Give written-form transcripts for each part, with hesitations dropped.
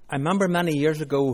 I remember many years ago,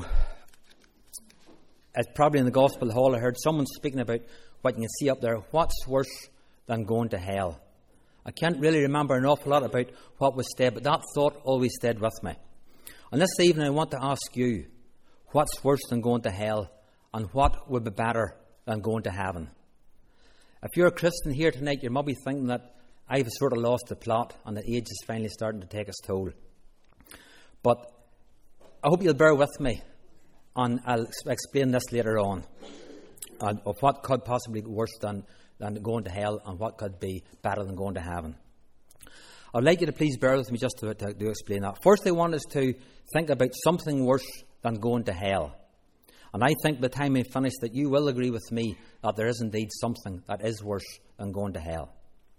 it's probably in the Gospel Hall, I heard someone speaking about what you can see up there. What's worse than going to hell? I can't really remember an awful lot about what was said, but that thought always stayed with me. And this evening I want to ask you, what's worse than going to hell, and what would be better than going to heaven? If you're a Christian here tonight, you might be thinking that I've sort of lost the plot and the age is finally starting to take its toll. But I hope you'll bear with me, and I'll explain this later on, of what could possibly be worse than going to hell and what could be better than going to heaven. I'd like you to please bear with me just to explain that. First, I want us to think about something worse than going to hell. And I think by the time we finish that you will agree with me that there is indeed something that is worse than going to hell.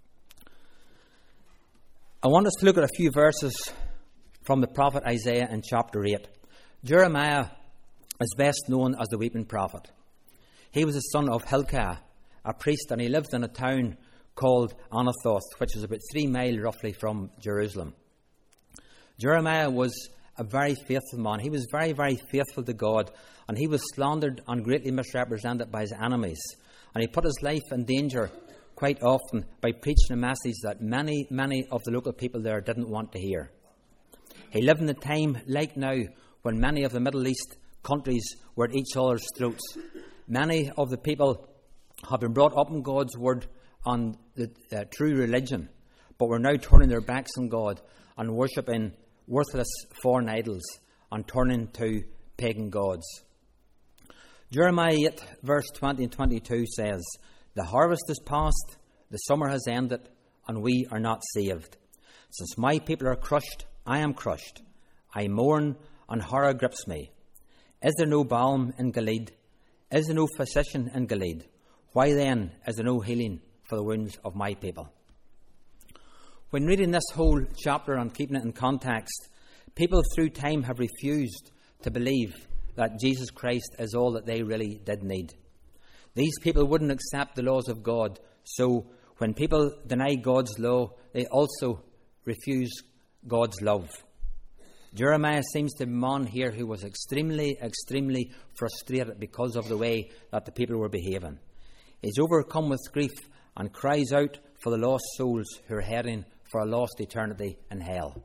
I want us to look at a few verses from the prophet Isaiah in chapter 8. Jeremiah is best known as the weeping prophet. He was the son of Hilkiah, a priest, and he lived in a town called Anathoth, which is about 3 miles roughly from Jerusalem. Jeremiah was a very faithful man. He was very, very faithful to God, and he was slandered and greatly misrepresented by his enemies. And he put his life in danger quite often by preaching a message that many, many of the local people there didn't want to hear. He lived in a time like now when many of the Middle East countries were at each other's throats. Many of the people have been brought up in God's word on the true religion, but were now turning their backs on God and worshipping worthless foreign idols and turning to pagan gods. Jeremiah 8, verse 20 and 22 says, "The harvest is past, the summer has ended, and we are not saved. Since my people are crushed, I am crushed. I mourn, and horror grips me. Is there no balm in Gilead? Is there no physician in Gilead? Why then is there no healing for the wounds of my people?" When reading this whole chapter and keeping it in context, people through time have refused to believe that Jesus Christ is all that they really did need. These people wouldn't accept the laws of God, so when people deny God's law, they also refuse God's love. Jeremiah seems to be a man here who was extremely, extremely frustrated because of the way that the people were behaving. He's overcome with grief and cries out for the lost souls who are heading for a lost eternity in hell.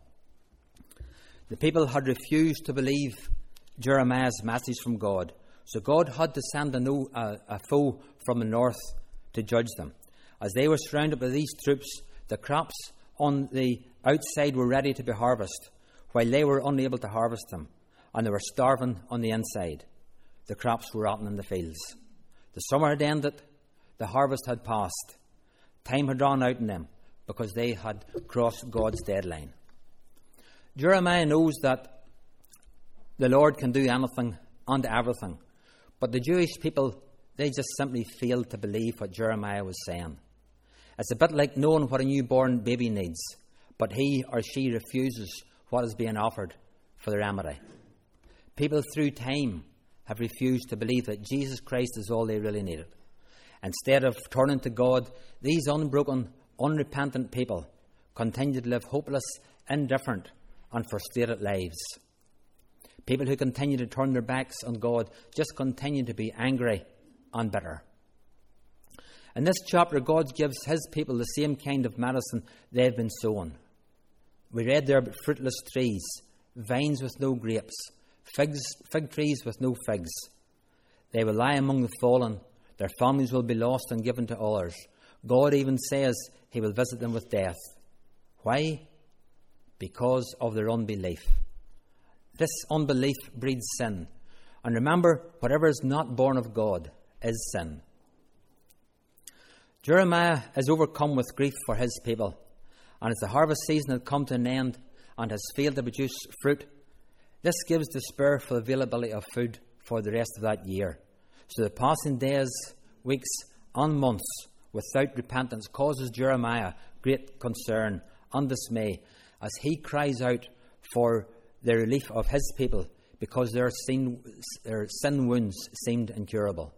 The people had refused to believe Jeremiah's message from God, so God had to send a foe from the north to judge them. As they were surrounded by these troops, the crops on the outside were ready to be harvested, while they were unable to harvest them, and they were starving on the inside. The crops were rotting in the fields. The summer had ended, the harvest had passed. Time had run out in them because they had crossed God's deadline. Jeremiah knows that the Lord can do anything and everything, but the Jewish people, they just simply failed to believe what Jeremiah was saying. It's a bit like knowing what a newborn baby needs, but he or she refuses what is being offered for the remedy. People through time have refused to believe that Jesus Christ is all they really needed. Instead of turning to God, these unbroken, unrepentant people continue to live hopeless, indifferent, and frustrated lives. People who continue to turn their backs on God just continue to be angry and bitter. In this chapter, God gives his people the same kind of medicine they've been sown. We read there about fruitless trees, vines with no grapes, fig trees with no figs. They will lie among the fallen. Their families will be lost and given to others. God even says he will visit them with death. Why? Because of their unbelief. This unbelief breeds sin. And remember, whatever is not born of God is sin. Jeremiah is overcome with grief for his people. And as the harvest season had come to an end and has failed to produce fruit, this gives despair for the availability of food for the rest of that year. So the passing days, weeks, and months without repentance causes Jeremiah great concern and dismay as he cries out for the relief of his people because their sin wounds seemed incurable.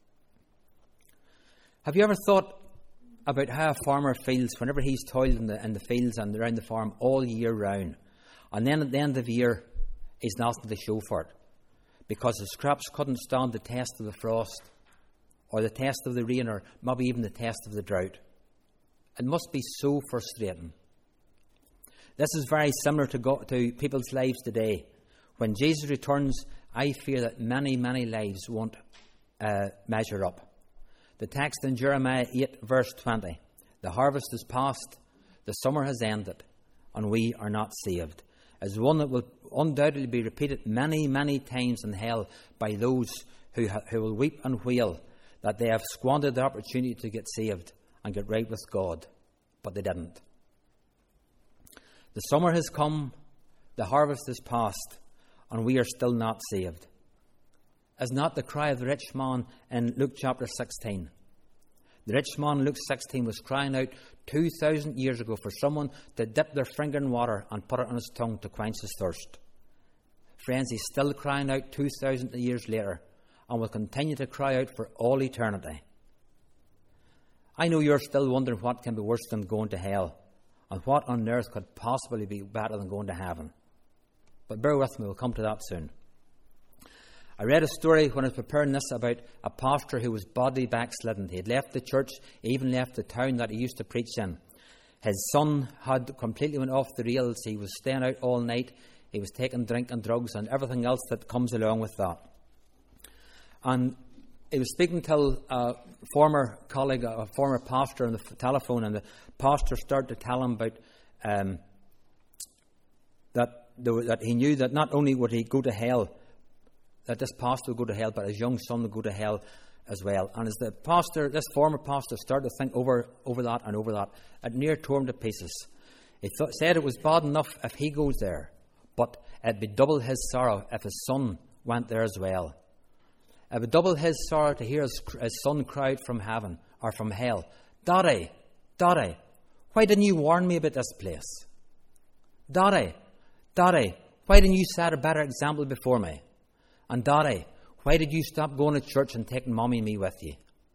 Have you ever thought about how a farmer feels whenever he's toiled in the fields and around the farm all year round, and then at the end of the year he's nothing to show for it, because his crops couldn't stand the test of the frost, or the test of the rain, or maybe even the test of the drought. It must be so frustrating. This is very similar to people's lives today. When Jesus returns, I fear that many, many lives won't measure up. The text in Jeremiah 8, verse 20. The harvest is past, the summer has ended, and we are not saved, is one that will undoubtedly be repeated many, many times in hell by those who will weep and wail that they have squandered the opportunity to get saved and get right with God, but they didn't. The summer has come, the harvest is past, and we are still not saved. Is not the cry of the rich man in Luke chapter 16? The rich man in Luke 16 was crying out 2,000 years ago for someone to dip their finger in water and put it on his tongue to quench his thirst. Friends, he's still crying out 2,000 years later and will continue to cry out for all eternity. I know you're still wondering what can be worse than going to hell, and what on earth could possibly be better than going to heaven. But bear with me, we'll come to that soon. I read a story when I was preparing this about a pastor who was badly backslidden. He had left the church, he even left the town that he used to preach in. His son had completely went off the rails. He was staying out all night. He was taking drink and drugs and everything else that comes along with that. And he was speaking to a former colleague, a former pastor on the telephone, and the pastor started to tell him about that he knew that not only would he go to hell, that this pastor would go to hell, but his young son would go to hell as well. And as the pastor, this former pastor, started to think over that, it near tore him to pieces. He said it was bad enough if he goes there, but it'd be double his sorrow if his son went there as well. It would double his sorrow to hear his son cry out from heaven or from hell, Daddy, Daddy, why didn't you warn me about this place? Daddy, Daddy, why didn't you set a better example before me? And Daddy, why did you stop going to church and taking Mommy and me with you?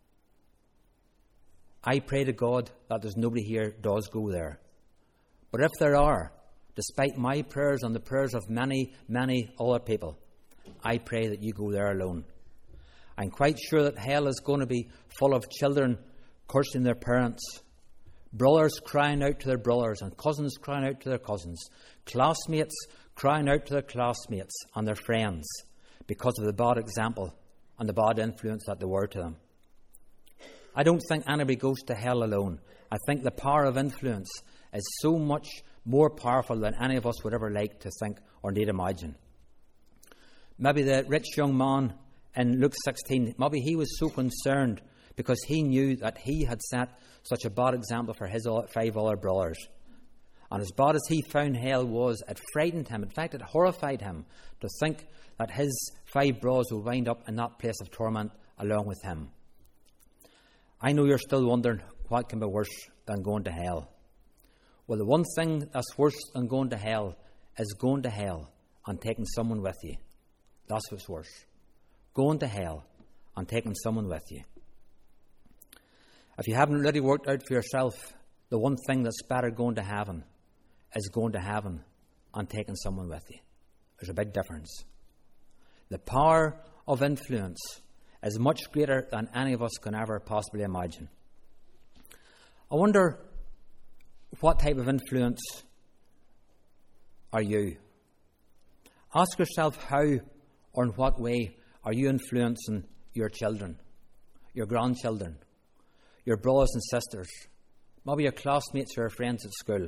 I pray to God that there's nobody here does go there. But if there are, despite my prayers and the prayers of many, many other people, I pray that you go there alone. I'm quite sure that hell is going to be full of children cursing their parents, brothers crying out to their brothers, and cousins crying out to their cousins, classmates crying out to their classmates and their friends because of the bad example and the bad influence that they were to them. I don't think anybody goes to hell alone. I think the power of influence is so much more powerful than any of us would ever like to think or need imagine. Maybe the rich young man in Luke 16, maybe he was so concerned because he knew that he had set such a bad example for his 5 other brothers. And as bad as he found hell was, it frightened him. In fact, it horrified him to think that his 5 brothers would wind up in that place of torment along with him. I know you're still wondering what can be worse than going to hell. Well, the one thing that's worse than going to hell is going to hell and taking someone with you. That's what's worse. Going to hell and taking someone with you. If you haven't really worked out for yourself, the one thing that's better going to heaven is going to heaven and taking someone with you. There's a big difference. The power of influence is much greater than any of us can ever possibly imagine. I wonder, what type of influence are you? Ask yourself how or in what way are you influencing your children, your grandchildren, your brothers and sisters, maybe your classmates or your friends at school?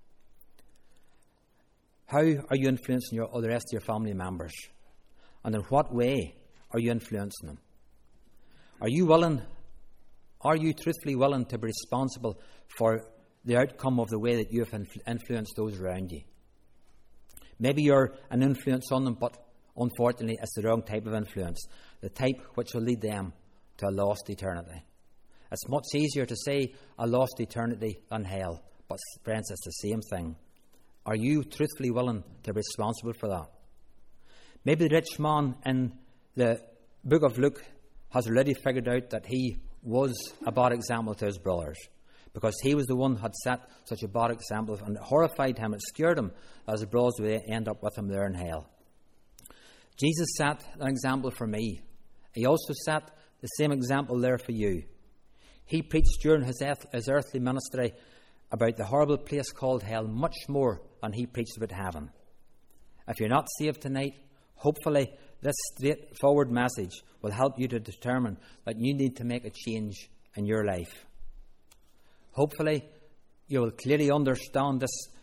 How are you influencing the rest of your family members? And in what way are you influencing them? Are you truthfully willing to be responsible for the outcome of the way that you have influenced those around you? Maybe you're an influence on them, but unfortunately it's the wrong type of influence, the type which will lead them to a lost eternity. It's much easier to say a lost eternity than hell, but friends, it's the same thing. Are you truthfully willing to be responsible for that? Maybe the rich man in the book of Luke has already figured out that he was a bad example to his brothers, because he was the one who had set such a bad example, and it horrified him, it scared him, as his brothers would end up with him there in hell. Jesus set an example for me. He also set the same example there for you. He preached during his earthly ministry about the horrible place called hell much more than he preached about heaven. If you're not saved tonight, hopefully this straightforward message will help you to determine that you need to make a change in your life. Hopefully you will clearly understand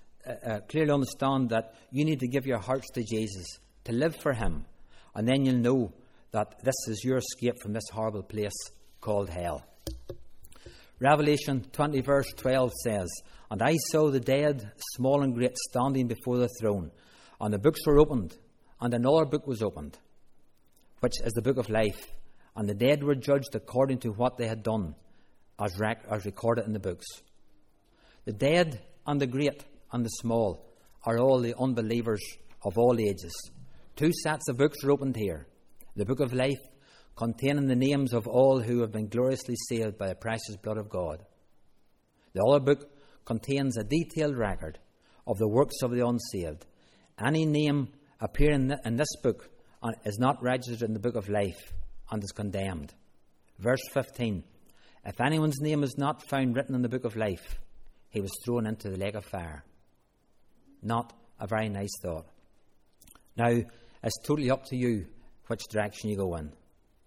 that you need to give your hearts to Jesus, to live for him, and then you'll know that this is your escape from this horrible place called hell. Revelation 20 verse 12 says, "And I saw the dead, small and great, standing before the throne, and the books were opened, and another book was opened, which is the book of life. And the dead were judged according to what they had done, as recorded in the books." The dead and the great and the small are all the unbelievers of all ages. Two sets of books are opened here. The book of life, containing the names of all who have been gloriously saved by the precious blood of God. The other book contains a detailed record of the works of the unsaved. Any name appearing in this book is not registered in the book of life and is condemned. Verse 15, "If anyone's name is not found written in the book of life, he was thrown into the lake of fire." Not a very nice thought. Now, it's totally up to you which direction you go in.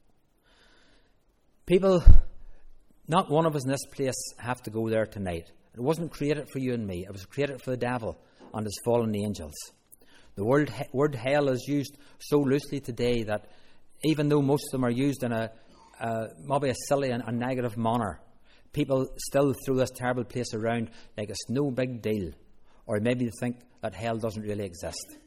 People, not one of us in this place have to go there tonight. It wasn't created for you and me. It was created for the devil and his fallen angels. The word hell is used so loosely today that even though most of them are used in maybe a silly and a negative manner, people still throw this terrible place around like it's no big deal, or maybe they think that hell doesn't really exist.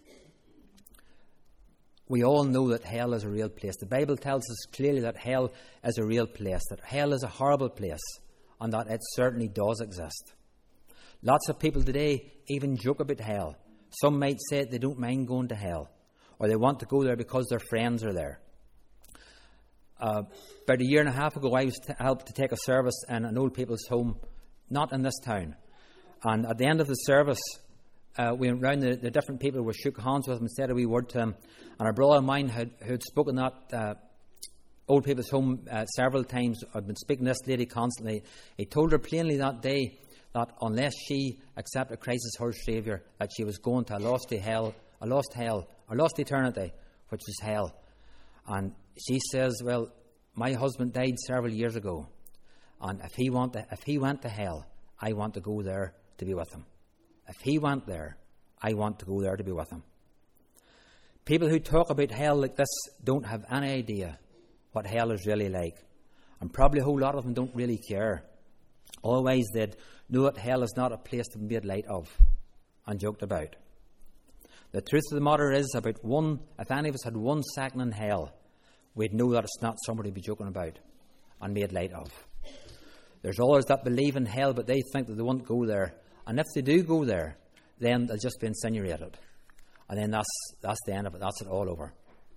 We all know that hell is a real place. The Bible tells us clearly that hell is a real place, that hell is a horrible place, and that it certainly does exist. Lots of people today even joke about hell. Some might say they don't mind going to hell, or they want to go there because their friends are there. About a year and a half ago, I was helped to take a service in an old people's home, not in this town. And at the end of the service, we went round the different people. We shook hands with them and said a wee word to them. And a brother of mine who had spoken at old people's home several times, had been speaking to this lady constantly. He told her plainly that day that unless she accepted Christ as her Saviour, that she was going to a lost eternity, which is hell. And she says, "Well, my husband died several years ago, and if he went to hell, I want to go there to be with him. If he went there, I want to go there to be with him." People who talk about hell like this don't have any idea what hell is really like, and probably a whole lot of them don't really care. Otherwise, they'd know that hell is not a place to be made light of and joked about. The truth of the matter is, if any of us had 1 second in hell, we'd know that it's not somebody to be joking about and made light of. There's others that believe in hell, but they think that they won't go there. And if they do go there, then they'll just be incinerated. And then that's the end of it. That's it all over.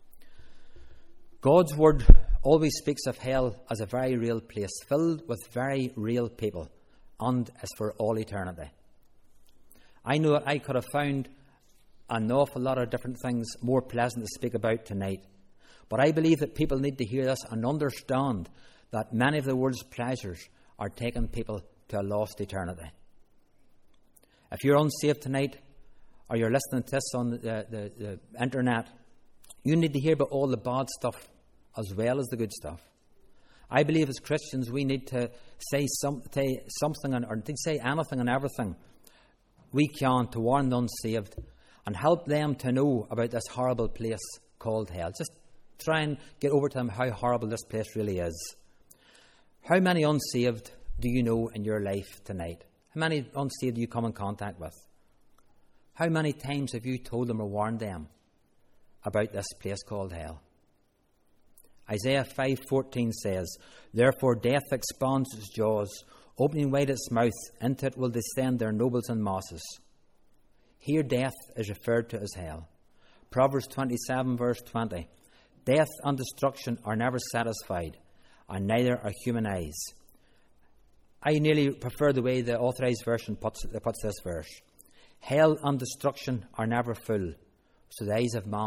God's word always speaks of hell as a very real place, filled with very real people, and is for all eternity. I know that I could have found an awful lot of different things more pleasant to speak about tonight, but I believe that people need to hear this and understand that many of the world's pleasures are taking people to a lost eternity. If you're unsaved tonight, or you're listening to this on the internet, you need to hear about all the bad stuff as well as the good stuff. I believe as Christians we need to say something or to say anything and everything we can to warn the unsaved and help them to know about this horrible place called hell. Just try and get over to them how horrible this place really is. How many unsaved do you know in your life tonight? How many unsaved do you come in contact with? How many times have you told them or warned them about this place called hell? Isaiah 5:14 says, "Therefore death expands its jaws, opening wide its mouth, into it will descend their nobles and masses." Here death is referred to as hell. Proverbs 27 verse 20, "Death and destruction are never satisfied, and neither are human eyes." I nearly prefer the way the Authorized Version puts this verse. "Hell and destruction are never full, so the eyes of man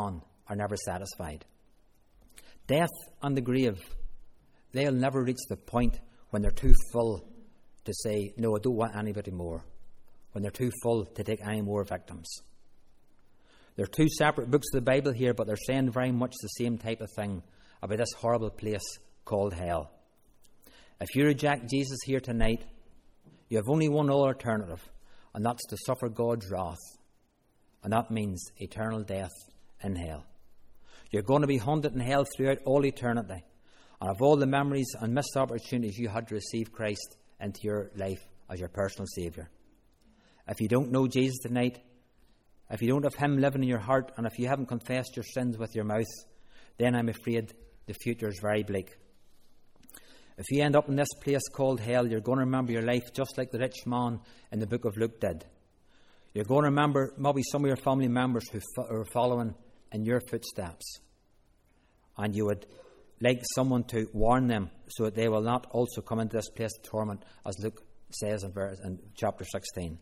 are never satisfied. Death and the grave, they'll never reach the point when they're too full to say, no, I don't want anybody more. When they're too full to take any more victims. There are two separate books of the Bible here, but they're saying very much the same type of thing about this horrible place called hell. If you reject Jesus here tonight, you have only one alternative, and that's to suffer God's wrath. And that means eternal death in hell. You're going to be haunted in hell throughout all eternity. And of all the memories and missed opportunities you had to receive Christ into your life as your personal Saviour. If you don't know Jesus tonight, if you don't have Him living in your heart, and if you haven't confessed your sins with your mouth, then I'm afraid the future is very bleak. If you end up in this place called hell, you're going to remember your life just like the rich man in the book of Luke did. You're going to remember maybe some of your family members who are following in your footsteps. And you would like someone to warn them so that they will not also come into this place of torment, as Luke says in chapter 16.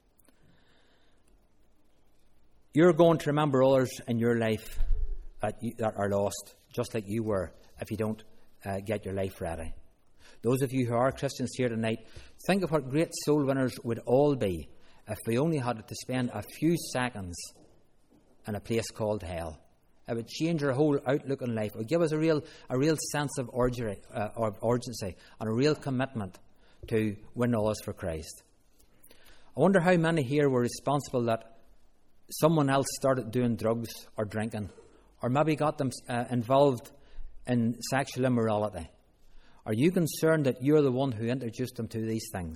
You're going to remember others in your life that are lost, just like you were, if you don't get your life ready. Those of you who are Christians here tonight, think of what great soul winners would all be if we only had to spend a few seconds in a place called hell. It would change our whole outlook on life. It would give us a real sense of urgency and a real commitment to win others for Christ. I wonder how many here were responsible that someone else started doing drugs or drinking, or maybe got them involved in sexual immorality. Are you concerned that you're the one who introduced them to these things?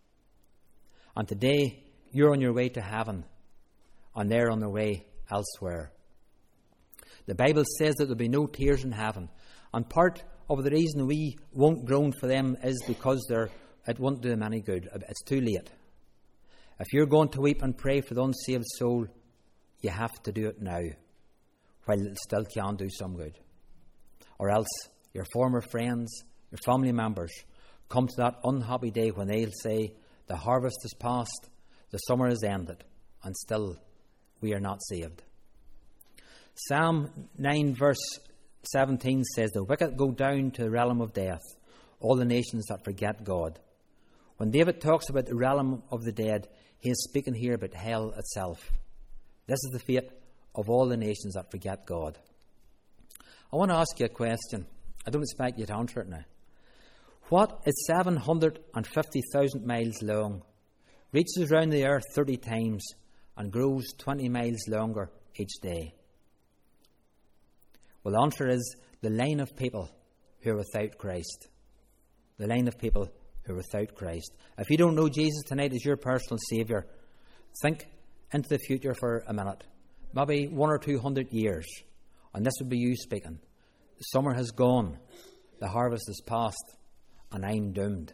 And today, you're on your way to heaven, and they're on their way elsewhere. The Bible says that there'll be no tears in heaven. And part of the reason we won't groan for them is because it won't do them any good. It's too late. If you're going to weep and pray for the unsaved soul, you have to do it now, while it still can do some good. Or else your former friends, your family members, come to that unhappy day when they'll say, the harvest is past, the summer is ended, and still we are not saved. Psalm 9 verse 17 says, the wicked go down to the realm of death, all the nations that forget God. When David talks about the realm of the dead, he is speaking here about hell itself. This is the fate of all the nations that forget God. I want to ask you a question. I don't expect you to answer it now. What is 750,000 miles long, reaches around the earth 30 times, and grows 20 miles longer each day? Well, the answer is the line of people who are without Christ. The line of people who are without Christ. If you don't know Jesus tonight as your personal Saviour, think into the future for a minute. Maybe 100 or 200 years. And this would be you speaking. The summer has gone. The harvest is past. And I'm doomed.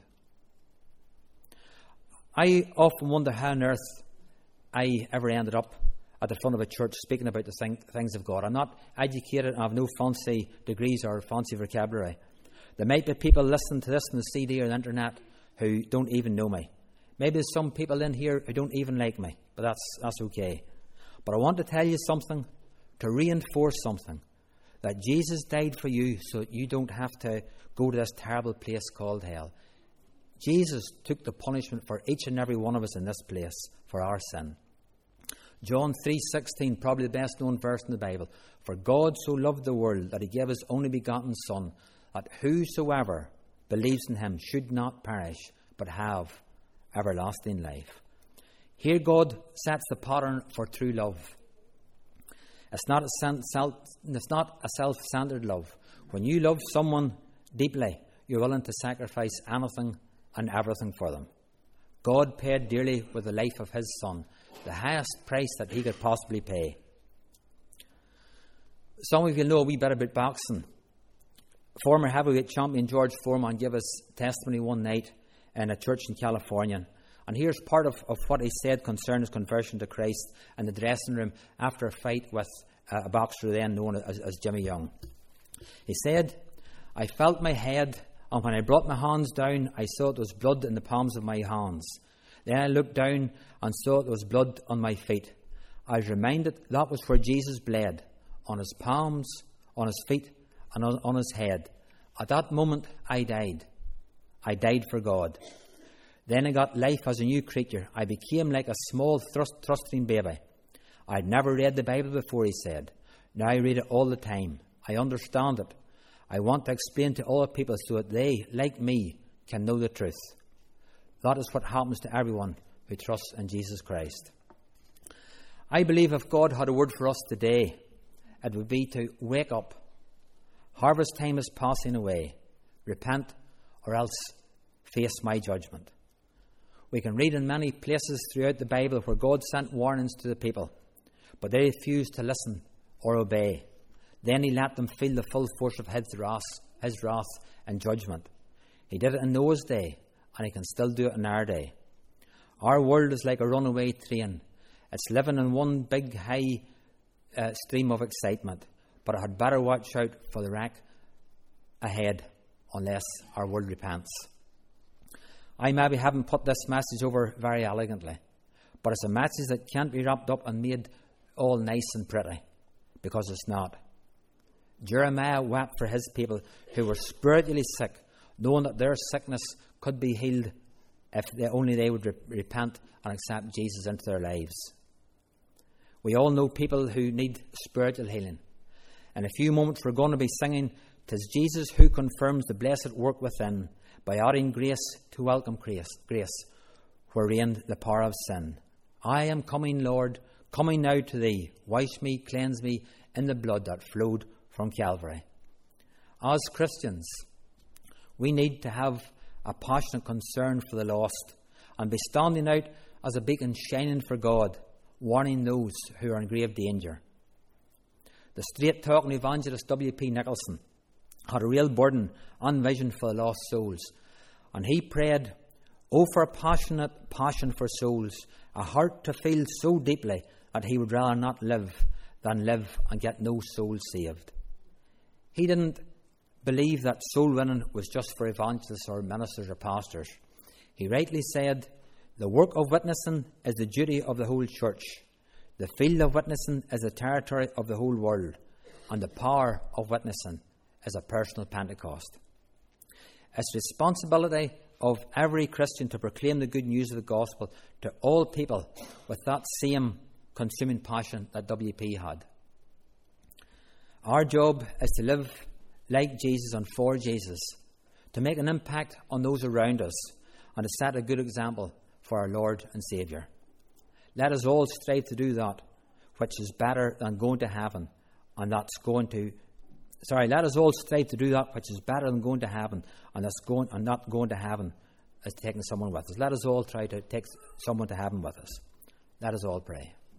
I often wonder how on earth I ever ended up at the front of a church speaking about the things of God. I'm not educated. I have no fancy degrees or fancy vocabulary. There might be people listening to this on the CD or the internet who don't even know me. Maybe there's some people in here who don't even like me, but that's okay. But I want to tell you something, to reinforce something, that Jesus died for you so that you don't have to go to this terrible place called hell. Jesus took the punishment for each and every one of us in this place for our sin. John 3:16, probably the best known verse in the Bible. For God so loved the world that he gave his only begotten Son, that whosoever believes in him should not perish, but have everlasting life. Here God sets the pattern for true love. It's not a self-centered love. When you love someone deeply, you're willing to sacrifice anything and everything for them. God paid dearly with the life of his Son, the highest price that he could possibly pay. Some of you know a wee bit about boxing. Former heavyweight champion George Foreman gave us testimony one night in a church in California. And here's part of what he said concerning his conversion to Christ in the dressing room after a fight with a boxer then known as Jimmy Young. He said, I felt my head, and when I brought my hands down, I saw it was blood in the palms of my hands. Then I looked down and saw it was blood on my feet. I was reminded that was where Jesus bled, on his palms, on his feet, and on his head. At that moment, I died. I died for God. Then I got life as a new creature. I became like a small, trusting baby. I had never read the Bible before, he said. Now I read it all the time. I understand it. I want to explain to other people so that they, like me, can know the truth. That is what happens to everyone who trusts in Jesus Christ. I believe if God had a word for us today, it would be to wake up. Harvest time is passing away. Repent, or else face my judgment. We can read in many places throughout the Bible where God sent warnings to the people, but they refused to listen or obey. Then he let them feel the full force of his wrath and judgment. He did it in Noah's day, and he can still do it in our day. Our world is like a runaway train. It's living in one big high stream of excitement, but it had better watch out for the wreck ahead unless our world repents. I maybe haven't put this message over very elegantly, but it's a message that can't be wrapped up and made all nice and pretty, because it's not. Jeremiah wept for his people who were spiritually sick, knowing that their sickness could be healed if only they would repent and accept Jesus into their lives. We all know people who need spiritual healing. In a few moments we're going to be singing, "'Tis Jesus who confirms the blessed work within, by adding grace to welcome grace, where reigned the power of sin. I am coming, Lord, coming now to thee. Wash me, cleanse me in the blood that flowed from Calvary." As Christians, we need to have a passionate concern for the lost and be standing out as a beacon shining for God, warning those who are in grave danger. The straight-talking evangelist W.P. Nicholson had a real burden and vision for the lost souls, and he prayed, "Oh, for a passionate passion for souls, a heart to feel so deeply that he would rather not live than live and get no soul saved." He didn't believe that soul winning was just for evangelists or ministers or pastors. He rightly said, "The work of witnessing is the duty of the whole church. The field of witnessing is the territory of the whole world. And the power of witnessing is a personal Pentecost." It's the responsibility of every Christian to proclaim the good news of the gospel to all people with that same consuming passion that WP had. Our job is to live like Jesus and for Jesus, to make an impact on those around us, and to set a good example for our Lord and Saviour. Let us all strive to do that which is better than going to heaven, and let us all strive to do that which is better than going to heaven, and not going to heaven as taking someone with us. Let us all try to take someone to heaven with us. Let us all pray.